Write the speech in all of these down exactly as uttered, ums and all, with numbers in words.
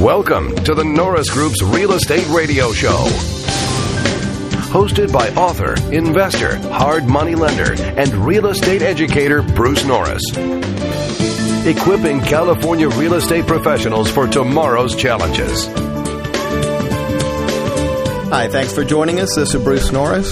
Welcome to the Norris Group's Real Estate Radio Show. Hosted by author, investor, hard money lender, and real estate educator Bruce Norris. Equipping California real estate professionals for tomorrow's challenges. Hi, thanks for joining us. This is Bruce Norris.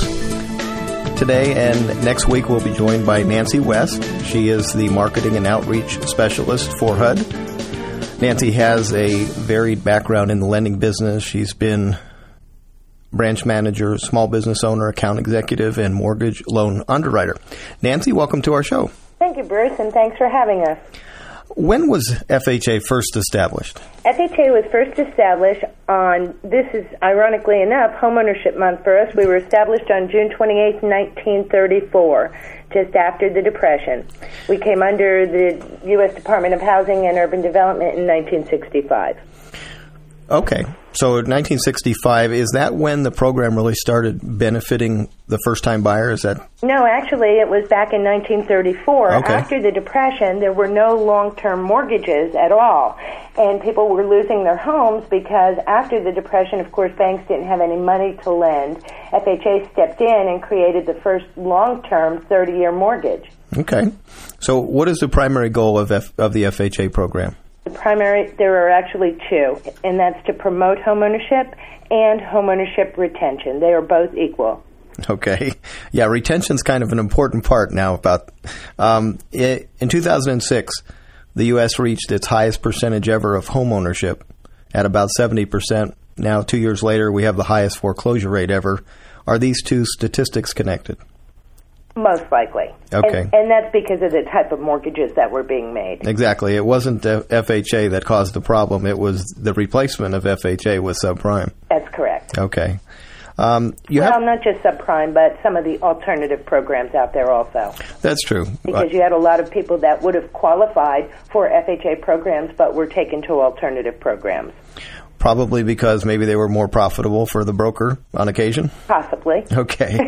Today and next week we'll be joined by Nancy West. She is the Marketing and Outreach Specialist for H U D. Nancy has a varied background in the lending business. She's been branch manager, small business owner, account executive, and mortgage loan underwriter. Nancy, welcome to our show. Thank you, Bruce, and thanks for having us. When was F H A first established? F H A was first established on, this is ironically enough, Homeownership Month for us. We were established on June twenty-eighth, nineteen thirty-four, just after the Depression. We came under the U S Department of Housing and Urban Development in nineteen sixty-five. Okay. So nineteen sixty-five, is that when the program really started benefiting the first-time buyer? Is that? No, actually, it was back in nineteen thirty-four. Okay. After the Depression, there were no long-term mortgages at all, and people were losing their homes because after the Depression, of course, banks didn't have any money to lend. F H A stepped in and created the first long-term thirty-year mortgage. Okay. So what is the primary goal of F- of the F H A program? The primary, there are actually two, and that's to promote homeownership and homeownership retention. They are both equal. Okay. Yeah, retention's kind of an important part now. About um, it, in two thousand six, the U S reached its highest percentage ever of homeownership at about seventy percent. Now, two years later, we have the highest foreclosure rate ever. Are these two statistics connected? Most likely. Okay. And, and that's because of the type of mortgages that were being made. Exactly. It wasn't F H A that caused the problem. It was the replacement of F H A with subprime. That's correct. Okay. Um, you well, have, not just subprime, but some of the alternative programs out there also. That's true. Because you had a lot of people that would have qualified for F H A programs but were taken to alternative programs. Probably because maybe they were more profitable for the broker on occasion? Possibly. Okay.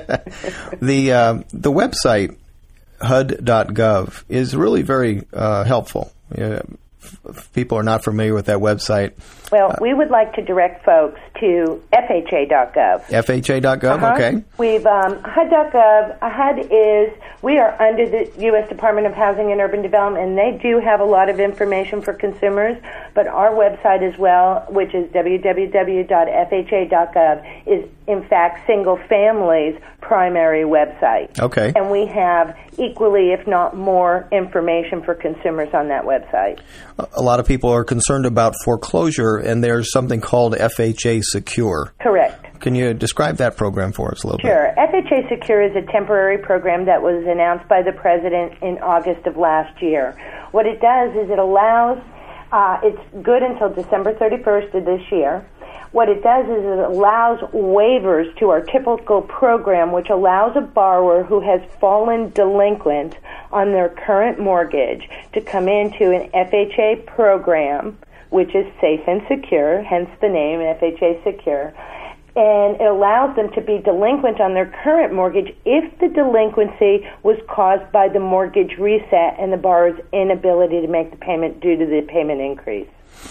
the uh, the website, H U D dot gov, is really very uh, helpful. Uh, if people are not familiar with that website. Well, uh, we would like to direct folks to F H A dot gov. F H A dot gov, uh-huh. Okay. We've, um, H U D dot gov, H U D is, we are under the U S Department of Housing and Urban Development, and they do have a lot of information for consumers, but our website as well, which is w w w dot f h a dot gov, is in fact single family's primary website. Okay. And we have equally, if not more, information for consumers on that website. A lot of people are concerned about foreclosure, and there's something called F H A Secure. Correct. Can you describe that program for us a little sure. bit? Sure. F H A Secure is a temporary program that was announced by the President in August of last year. What it does is it allows, uh, it's good until December thirty-first of this year. What it does is it allows waivers to our typical program, which allows a borrower who has fallen delinquent on their current mortgage to come into an F H A program, which is safe and secure, hence the name F H A Secure. And it allows them to be delinquent on their current mortgage if the delinquency was caused by the mortgage reset and the borrower's inability to make the payment due to the payment increase.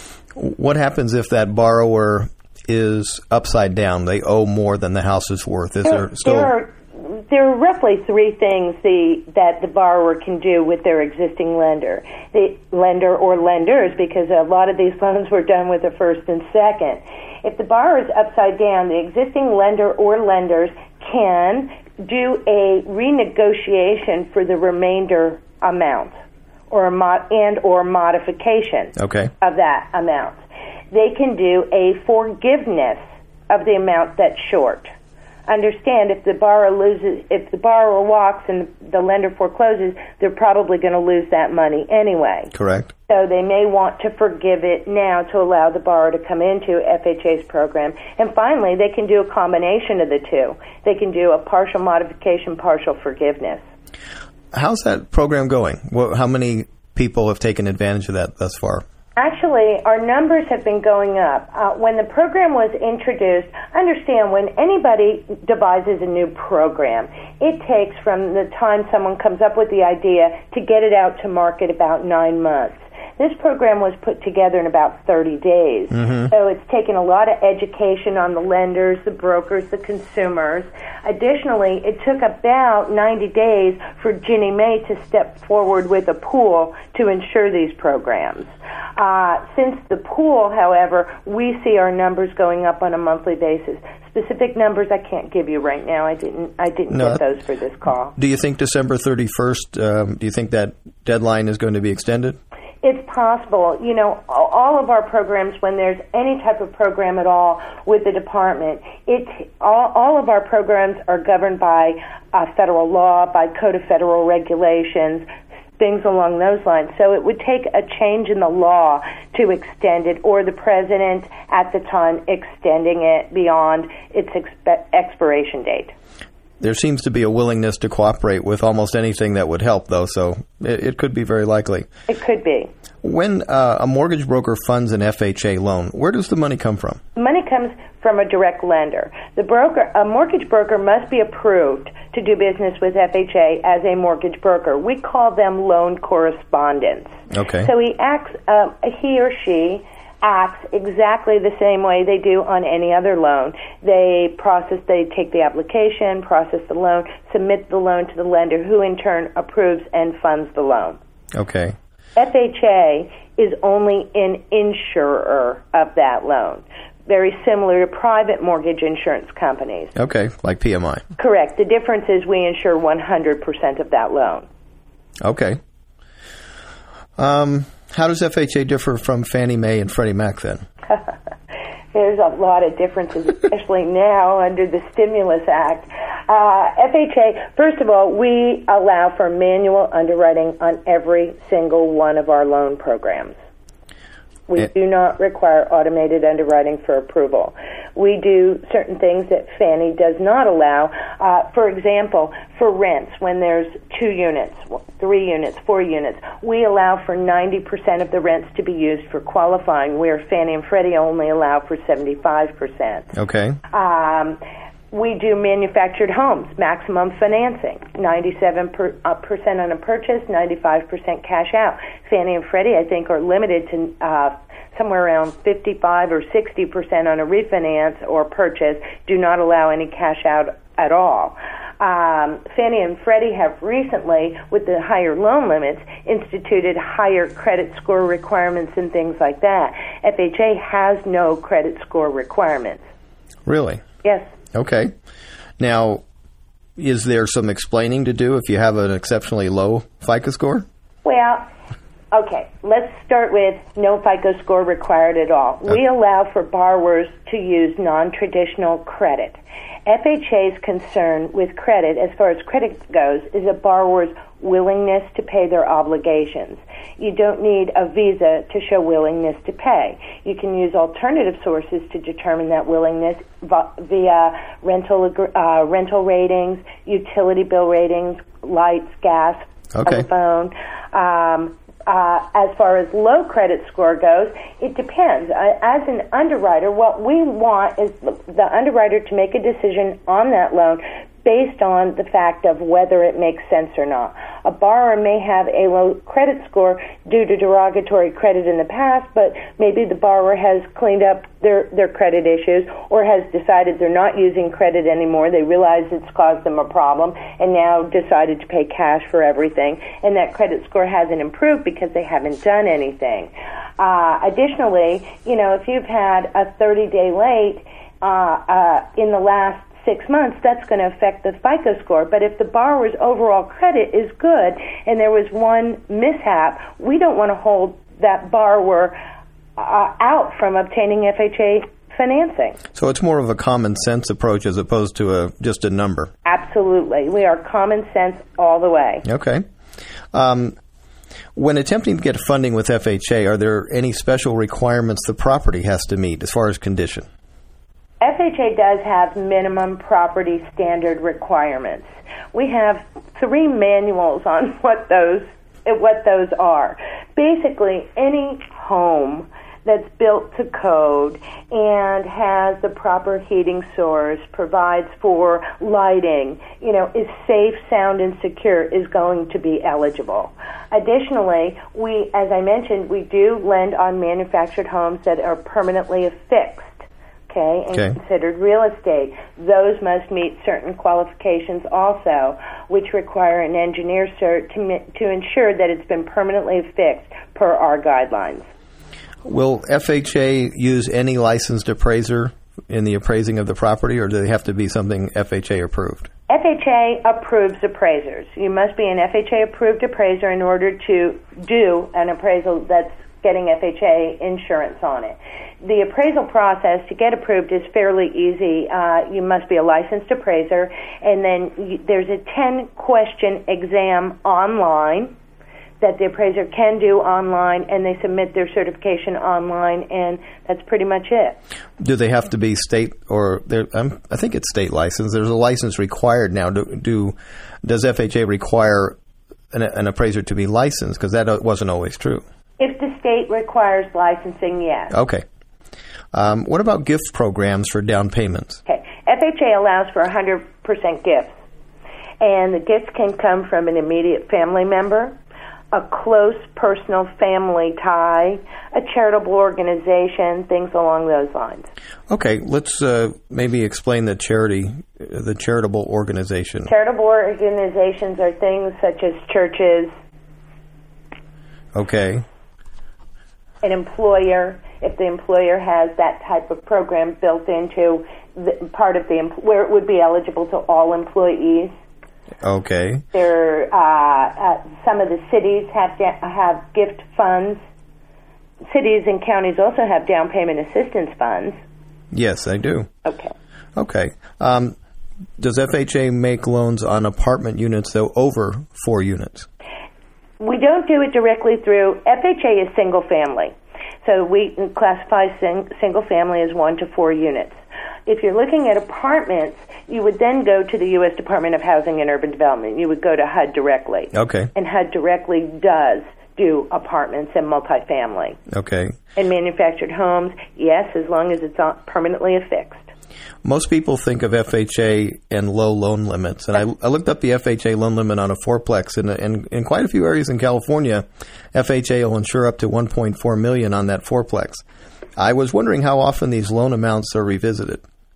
What happens if that borrower is upside down? They owe more than the house is worth. Is there, there still... There are, there are roughly three things the, that the borrower can do with their existing lender. The lender or lenders, because a lot of these loans were done with a first and second. If the borrower is upside down, the existing lender or lenders can do a renegotiation for the remainder amount or a mod- and or modification okay. of that amount. They can do a forgiveness of the amount that's short. Understand, if the borrower loses, if the borrower walks and the lender forecloses, they're probably going to lose that money anyway. Correct. So they may want to forgive it now to allow the borrower to come into F H A's program. And finally, they can do a combination of the two. They can do a partial modification, partial forgiveness. How's that program going? How many people have taken advantage of that thus far? Actually, our numbers have been going up. Uh, when the program was introduced, understand when anybody devises a new program, it takes from the time someone comes up with the idea to get it out to market about nine months. This program was put together in about thirty days. Mm-hmm. So it's taken a lot of education on the lenders, the brokers, the consumers. Additionally, it took about ninety days for Ginnie Mae to step forward with a pool to ensure these programs. Uh, since the pool, however, we see our numbers going up on a monthly basis. Specific numbers I can't give you right now. I didn't. I didn't no, get those for this call. Do you think December thirty-first? Um, do you think that deadline is going to be extended? It's possible. You know, all of our programs, when there's any type of program at all with the department, it all, all of our programs are governed by uh, federal law, by Code of Federal Regulations, things along those lines. So it would take a change in the law to extend it, or the president at the time extending it beyond its exp- expiration date. There seems to be a willingness to cooperate with almost anything that would help, though, so it, it could be very likely. It could be. When uh, a mortgage broker funds an F H A loan, where does the money come from? Money comes from a direct lender. The broker, a mortgage broker must be approved to do business with F H A as a mortgage broker. We call them loan correspondents. Okay. So he acts, uh, he or she acts exactly the same way they do on any other loan. They process, they take the application, process the loan, submit the loan to the lender, who in turn approves and funds the loan. Okay. F H A is only an insurer of that loan, very similar to private mortgage insurance companies. Okay, like P M I. Correct. The difference is we insure one hundred percent of that loan. Okay. Um, how does F H A differ from Fannie Mae and Freddie Mac then? There's a lot of differences, especially now under the Stimulus Act. Uh, F H A, first of all, we allow for manual underwriting on every single one of our loan programs. We it, do not require automated underwriting for approval. We do certain things that Fannie does not allow. Uh, for example, for rents, when there's two units, three units, four units, we allow for ninety percent of the rents to be used for qualifying, where Fannie and Freddie only allow for seventy-five percent. Okay. Um, we do manufactured homes, maximum financing, ninety-seven percent per, uh, percent on a purchase, ninety-five percent cash out. Fannie and Freddie, I think, are limited to uh, somewhere around fifty-five or sixty percent on a refinance or purchase, do not allow any cash out at all. Um, Fannie and Freddie have recently, with the higher loan limits, instituted higher credit score requirements and things like that. F H A has no credit score requirements. Really? Yes. Okay. Now, is there some explaining to do if you have an exceptionally low FICO score? Well, okay, let's start with no FICO score required at all. Okay. We allow for borrowers to use non-traditional credit. F H A's concern with credit, as far as credit goes, is a borrower's willingness to pay their obligations. You don't need a visa to show willingness to pay. You can use alternative sources to determine that willingness via rental uh, rental ratings, utility bill ratings, lights, gas, okay. telephone. Um, Uh, as far as low credit score goes, it depends. Uh, as an underwriter, what we want is the, the underwriter to make a decision on that loan based on the fact of whether it makes sense or not. A borrower may have a low credit score due to derogatory credit in the past, but maybe the borrower has cleaned up their, their credit issues or has decided they're not using credit anymore. They realize it's caused them a problem and now decided to pay cash for everything, and that credit score hasn't improved because they haven't done anything. Uh, additionally, you know, if you've had a thirty-day late uh, uh, in the last six months, that's going to affect the FICO score. But if the borrower's overall credit is good and there was one mishap, we don't want to hold that borrower uh, out from obtaining F H A financing. So it's more of a common sense approach as opposed to a just a number. Absolutely. We are common sense all the way. Okay. Um, when attempting to get funding with F H A, are there any special requirements the property has to meet as far as condition? F H A does have minimum property standard requirements. We have three manuals on what those what those are. Basically, any home that's built to code and has the proper heating source, provides for lighting, you know, is safe, sound, and secure, is going to be eligible. Additionally, we, as I mentioned, we do lend on manufactured homes that are permanently affixed, okay, and okay. considered real estate. Those must meet certain qualifications also, which require an engineer cert to, to ensure that it's been permanently affixed per our guidelines. Will F H A use any licensed appraiser in the appraising of the property, or do they have to be something F H A approved? F H A approves appraisers. You must be an F H A approved appraiser in order to do an appraisal that's getting F H A insurance on it. The appraisal process to get approved is fairly easy. Uh, you must be a licensed appraiser, and then you, there's a ten-question exam online that the appraiser can do online, and they submit their certification online, and that's pretty much it. Do they have to be state or um, I think it's state license? There's a license required now. Do, do does F H A require an, an appraiser to be licensed? Because that wasn't always true. If the state requires licensing, yes. Okay. Um, what about gift programs for down payments? Okay. F H A allows for one hundred percent gifts, and the gifts can come from an immediate family member, a close personal family tie, a charitable organization, things along those lines. Okay, let's uh, maybe explain the charity, the charitable organization. Charitable organizations are things such as churches. Okay. An employer, if the employer has that type of program built into the part of the where it would be eligible to all employees. Okay. There, uh, uh, some of the cities have da- have gift funds. Cities and counties also have down payment assistance funds. Yes, they do. Okay. Okay. Um, does F H A make loans on apartment units, though, over four units? We don't do it directly through. F H A is single family. So we classify sing, single family as one to four units. If you're looking at apartments, you would then go to the U S Department of Housing and Urban Development. You would go to H U D directly. Okay. And H U D directly does do apartments and multifamily. Okay. And manufactured homes, yes, as long as it's permanently affixed. Most people think of F H A and low loan limits, and I, I looked up the F H A loan limit on a fourplex, and in, in quite a few areas in California, F H A will insure up to one point four million dollars on that fourplex. I was wondering how often these loan amounts are revisited.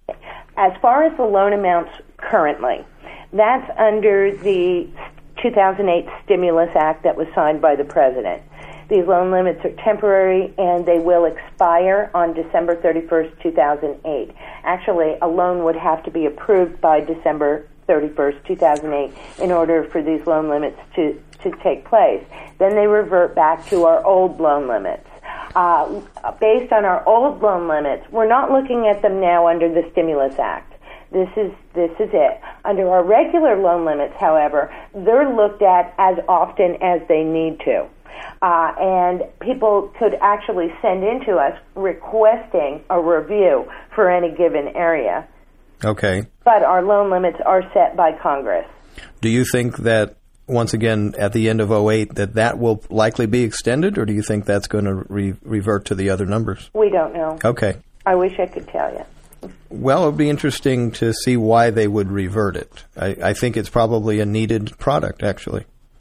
As far as the loan amounts currently, that's under the two thousand eight Stimulus Act that was signed by the President. These loan limits are temporary, and they will expire on December thirty-first, two thousand eight. Actually, a loan would have to be approved by December thirty-first, two thousand eight in order for these loan limits to, to take place. Then they revert back to our old loan limits. Uh, based on our old loan limits, we're not looking at them now under the Stimulus Act. This is this is it. Under our regular loan limits, however, they're looked at as often as they need to. Uh, and people could actually send in to us requesting a review for any given area. Okay. But our loan limits are set by Congress. Do you think that, once again, at the end of oh eight, that that will likely be extended, or do you think that's going to re- revert to the other numbers? We don't know. Okay. I wish I could tell you. Well, it would be interesting to see why they would revert it. I, I think it's probably a needed product, actually.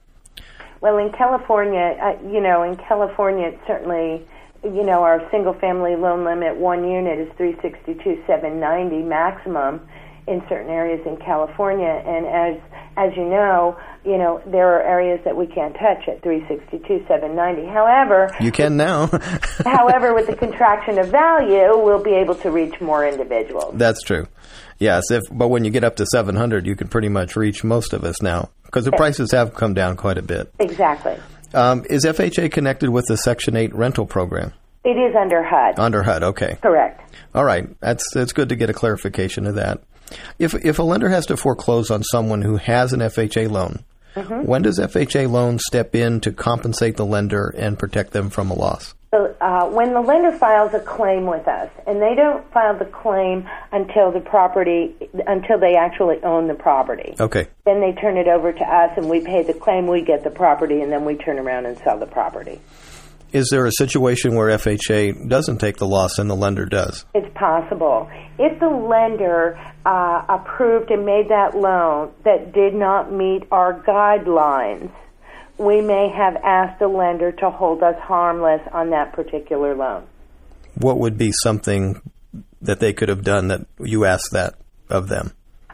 Well, in California, uh, you know, in California, it's certainly, you know, our single-family loan limit, one unit is three hundred sixty-two thousand seven hundred ninety dollars maximum in certain areas in California. And as as you know, you know, there are areas that we can't touch at three hundred sixty-two thousand seven hundred ninety dollars. However, you can now. However, with the contraction of value, we'll be able to reach more individuals. That's true. Yes, if, but when you get up to seven hundred, you can pretty much reach most of us now, because the prices have come down quite a bit. Exactly. Um, is F H A connected with the Section eight rental program? It is under H U D. Under H U D, okay. Correct. All right. That's that's good to get a clarification of that. If if a lender has to foreclose on someone who has an F H A loan, mm-hmm. when does F H A loan step in to compensate the lender and protect them from a loss? So, uh, when the lender files a claim with us, and they don't file the claim until the property, until they actually own the property. Okay. Then they turn it over to us, and we pay the claim, we get the property, and then we turn around and sell the property. Is there a situation where F H A doesn't take the loss and the lender does? It's possible. If the lender uh, approved and made that loan that did not meet our guidelines, we may have asked the lender to hold us harmless on that particular loan. What would be something that they could have done that you asked that of them?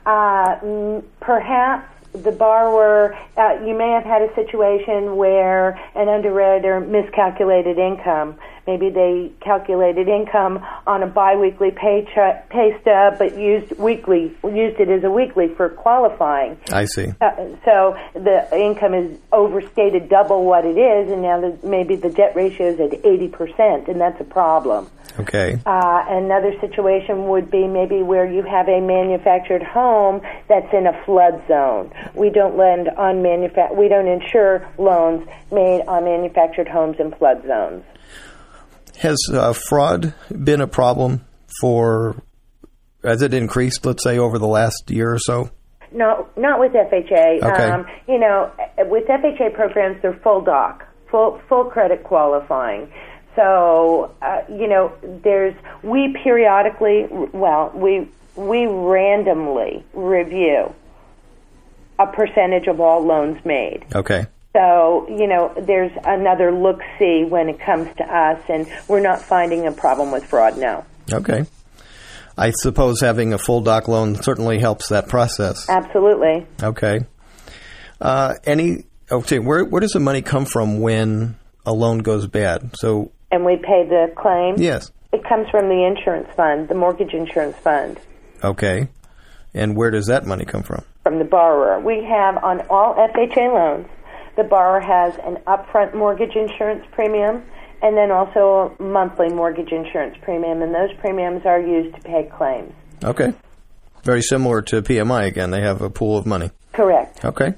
Uh, perhaps the borrower, uh, you may have had a situation where an underwriter miscalculated income. Maybe they calculated income on a biweekly pay, ch- pay stub, but used weekly, used it as a weekly for qualifying. I see. Uh, so the income is overstated double what it is, and now the, maybe the debt ratio is at eighty percent, and that's a problem. Okay. Uh, another situation would be maybe where you have a manufactured home that's in a flood zone. We don't lend on manufa- we don't insure loans made on manufactured homes in flood zones. Has uh, fraud been a problem for, has it increased, let's say, over the last year or so? No, not with F H A. Okay. Um, you know, with F H A programs, they're full doc, full full credit qualifying. So, uh, you know, there's, we periodically, well, we we randomly review a percentage of all loans made. Okay. So, you know, there's another look-see when it comes to us, and we're not finding a problem with fraud, no. Okay. I suppose having a full doc loan certainly helps that process. Absolutely. Okay. Uh, any, okay, where where does the money come from when a loan goes bad? So, and we pay the claim? Yes. It comes from the insurance fund, the mortgage insurance fund. Okay. And where does that money come from? From the borrower. We have, on all F H A loans, the borrower has an upfront mortgage insurance premium and then also a monthly mortgage insurance premium, and those premiums are used to pay claims. Okay. Very similar to P M I again. They have a pool of money. Correct. Okay.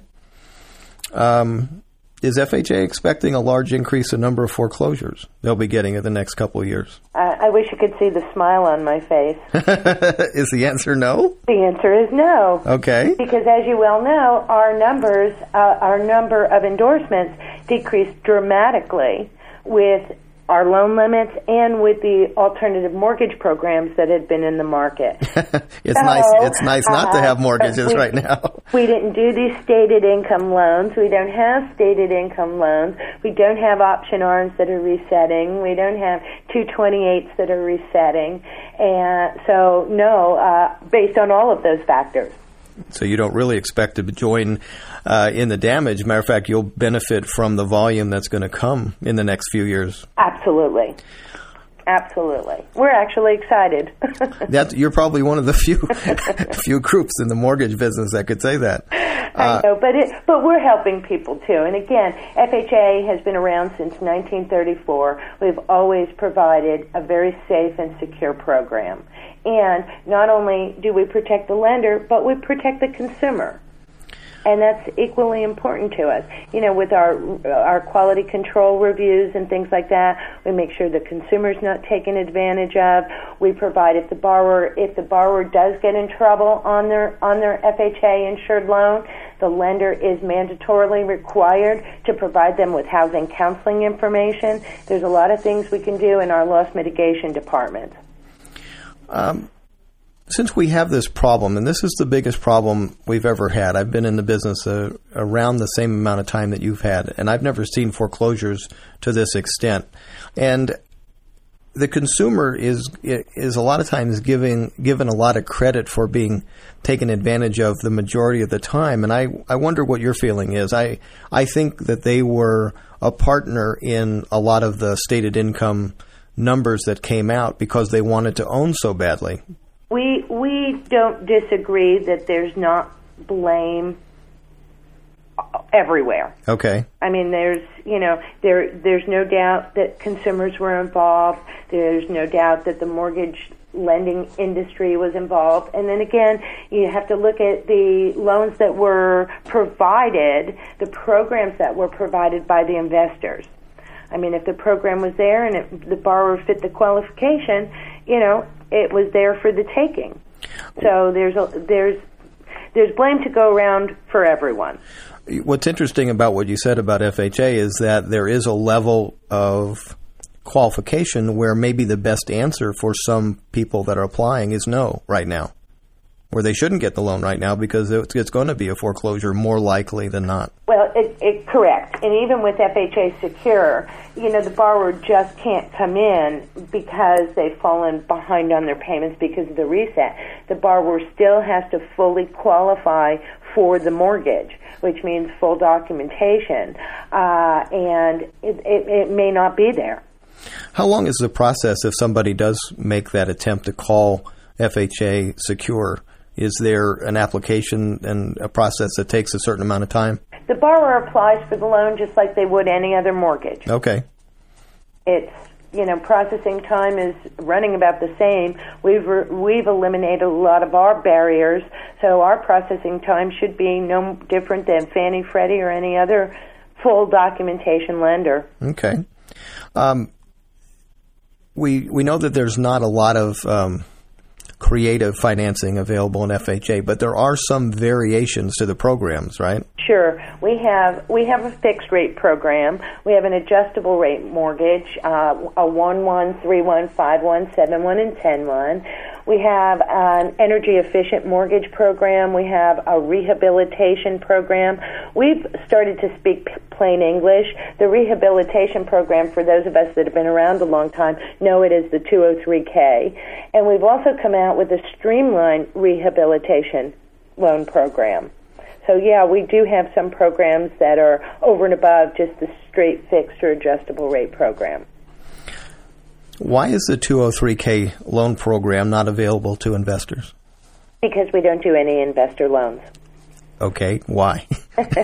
Um, is F H A expecting a large increase in number of foreclosures they'll be getting in the next couple of years? Uh, I wish you could see the smile on my face. Is the answer no? The answer is no. Okay. Because as you well know, our numbers, uh, our number of endorsements decreased dramatically with our loan limits and with the alternative mortgage programs that had been in the market. It's so, nice. It's nice not uh, to have mortgages we, right now. We didn't do these stated income loans. We don't have stated income loans. We don't have option arms that are resetting. We don't have two twenty-eights that are resetting. And so, no, uh, based on all of those factors. So you don't really expect to join uh, in the damage. Matter of fact, you'll benefit from the volume that's going to come in the next few years. Absolutely. Absolutely. We're actually excited. that, you're probably one of the few few groups in the mortgage business that could say that. I know, but it, but we're helping people too. And again, F H A has been around since nineteen thirty-four. We've always provided a very safe and secure program. And not only do we protect the lender, but we protect the consumer. And that's equally important to us. You know, with our our quality control reviews and things like that, we make sure the consumer's not taken advantage of. We provide if the borrower if the borrower does get in trouble on their on their F H A insured loan, the lender is mandatorily required to provide them with housing counseling information. There's a lot of things we can do in our loss mitigation department. Um. Since we have this problem, and this is the biggest problem we've ever had, I've been in the business uh, around the same amount of time that you've had, and I've never seen foreclosures to this extent. And the consumer is is a lot of times giving given a lot of credit for being taken advantage of the majority of the time. And I, I wonder what your feeling is. I I think that they were a partner in a lot of the stated income numbers that came out because they wanted to own so badly. We we don't disagree that there's not blame everywhere. Okay. I mean, there's you know there there's no doubt that consumers were involved. There's no doubt that the mortgage lending industry was involved. And then again, you have to look at the loans that were provided, the programs that were provided by the investors. I mean, if the program was there and it, the borrower fit the qualification, you know, it was there for the taking. So there's a, there's there's blame to go around for everyone. What's interesting about what you said about F H A is that there is a level of qualification where maybe the best answer for some people that are applying is no right now, where they shouldn't get the loan right now because it's, it's going to be a foreclosure more likely than not. Well, it, it, correct. And even with F H A Secure, you know, the borrower just can't come in because they've fallen behind on their payments because of the reset. The borrower still has to fully qualify for the mortgage, which means full documentation, uh, and it, it, it may not be there. How long is the process if somebody does make that attempt to call F H A Secure? Is there an application and a process that takes a certain amount of time? The borrower applies for the loan just like they would any other mortgage. Okay. It's, you know, processing time is running about the same. We've re- we've eliminated a lot of our barriers, so our processing time should be no different than Fannie, Freddie, or any other full documentation lender. Okay. Um, we we know that there's not a lot of um, creative financing available in F H A, but there are some variations to the programs, right? Sure. We have we have a fixed rate program. We have an adjustable rate mortgage, uh, a one one, three one, five one, seven one, and ten one. We have an energy efficient mortgage program. We have a rehabilitation program. We've started to speak plain English. The rehabilitation program, for those of us that have been around a long time, know it as the two oh three K. And we've also come out with a streamlined rehabilitation loan program. So, yeah, we do have some programs that are over and above just the straight fixed or adjustable rate program. Why is the two oh three K loan program not available to investors? Because we don't do any investor loans. Okay, why? F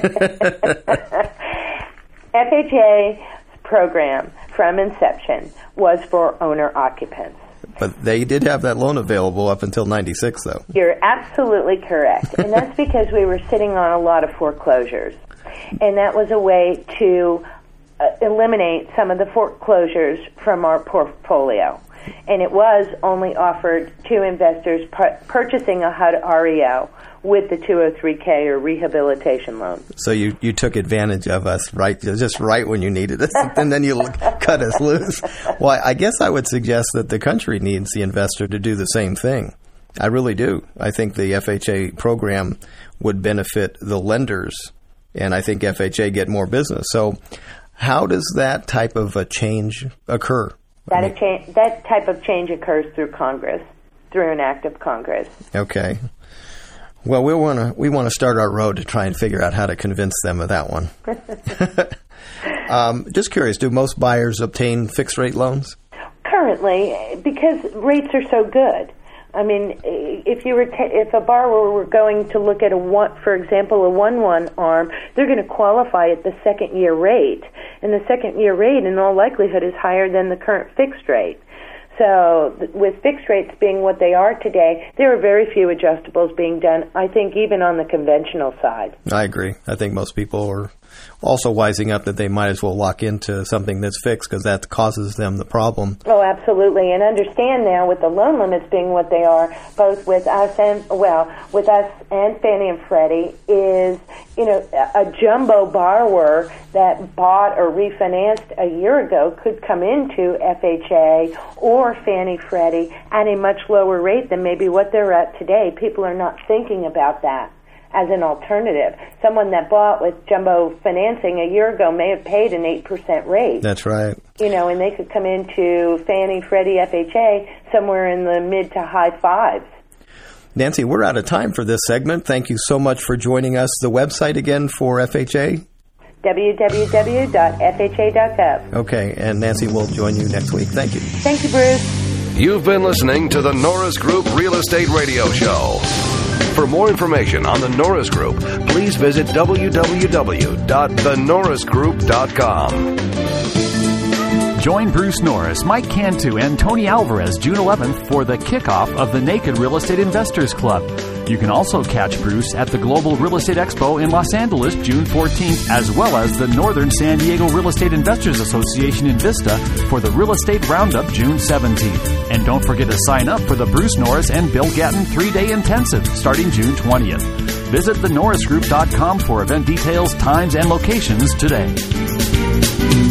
H A's program from inception was for owner-occupants. But they did have that loan available up until ninety-six, though. You're absolutely correct. And that's because we were sitting on a lot of foreclosures. And that was a way to uh, eliminate some of the foreclosures from our portfolio. And it was only offered to investors pu- purchasing a H U D R E O with the two oh three K or rehabilitation loan. So you, you took advantage of us, right? Just right when you needed us, and then you cut us loose. Well, I guess I would suggest that the country needs the investor to do the same thing. I really do. I think the F H A program would benefit the lenders, and I think F H A get more business. So how does that type of a change occur? That, a cha- that type of change occurs through Congress, through an act of Congress. Okay. Well, we want to we want to start our road to try and figure out how to convince them of that one. um, just curious, do most buyers obtain fixed rate loans? Currently, because rates are so good. I mean, if you were t- if a borrower were going to look at a one, for example, a one one arm, they're going to qualify at the second year rate, and the second year rate, in all likelihood, is higher than the current fixed rate. So with fixed rates being what they are today, there are very few adjustables being done, I think, even on the conventional side. I agree. I think most people are also wising up that they might as well lock into something that's fixed because that causes them the problem. Oh, absolutely. And understand now with the loan limits being what they are, both with us and, well, with us and Fannie and Freddie, is, you know, a jumbo borrower that bought or refinanced a year ago could come into F H A or Fannie Freddie at a much lower rate than maybe what they're at today. People are not thinking about that as an alternative. Someone that bought with jumbo financing a year ago may have paid an eight percent rate. That's right. You know, and they could come into Fannie, Freddie, F H A somewhere in the mid to high fives. Nancy, we're out of time for this segment. Thank you so much for joining us. The website again for F H A? w w w dot f h a dot gov. Okay, and Nancy will join you next week. Thank you. Thank you, Bruce. You've been listening to the Norris Group Real Estate Radio Show. For more information on the Norris Group, please visit w w w dot the norris group dot com. Join Bruce Norris, Mike Cantu, and Tony Alvarez June eleventh for the kickoff of the Naked Real Estate Investors Club. You can also catch Bruce at the Global Real Estate Expo in Los Angeles, June fourteenth, as well as the Northern San Diego Real Estate Investors Association in Vista for the Real Estate Roundup June seventeenth. And don't forget to sign up for the Bruce Norris and Bill Gatton three-day intensive starting June twentieth. Visit the norris group dot com for event details, times, and locations today.